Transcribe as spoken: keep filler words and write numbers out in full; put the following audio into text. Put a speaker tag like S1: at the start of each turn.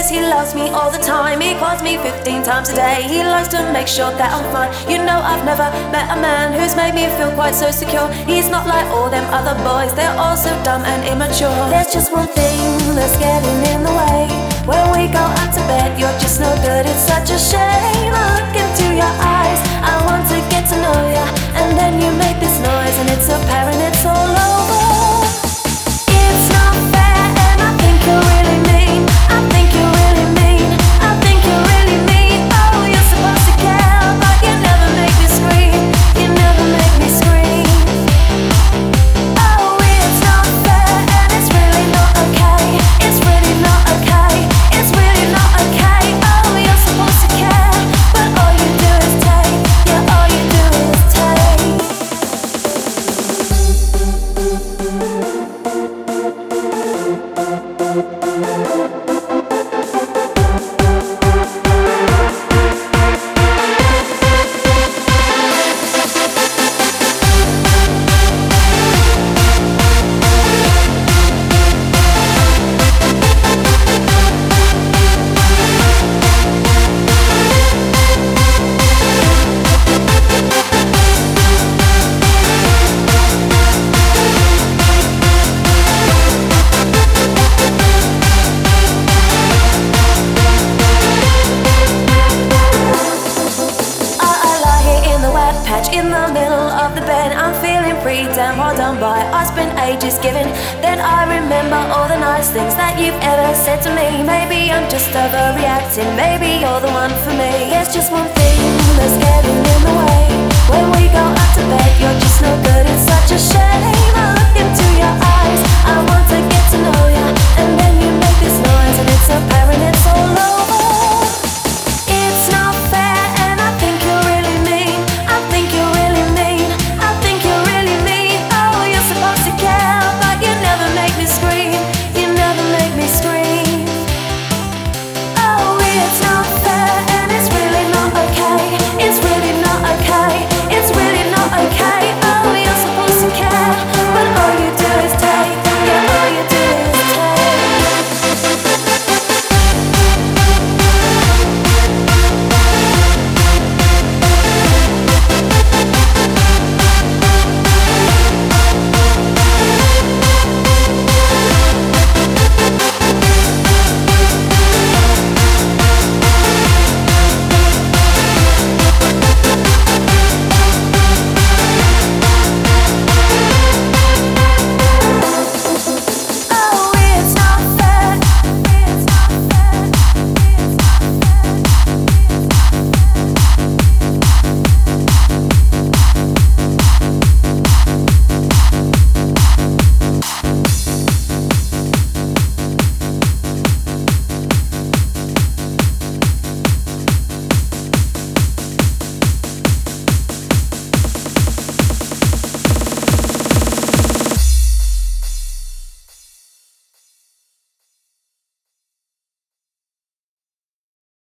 S1: says he loves me all the time. He calls me fifteen times a day. He likes to make sure that I'm fine. You know I've never met a man who's made me feel quite so secure. He's not like all them other boys, they're all so dumb and immature. There's just one thing that's getting in the way. When we go out to bed, you're just no good. It's such a shame. I look into your eyes, I want to get to know ya, and then you make this noise, and it's apparent it's all over. It's not fair, and I think you're really mean. I think you're really mean. I think you're really mean. Oh, you're supposed to care, but you never make me scream. You never make me scream. Oh, it's not fair, and it's really not okay. It's really not okay. It's really not okay. Oh, you're supposed to care, but all you do is take. Yeah, all you do is take. In the middle of the bed, I'm feeling pretty damn hard done by. I spent ages giving, then I remember all the nice things that you've ever said to me. Maybe I'm just overreacting, maybe you're the one for me. There's just one thing that's getting me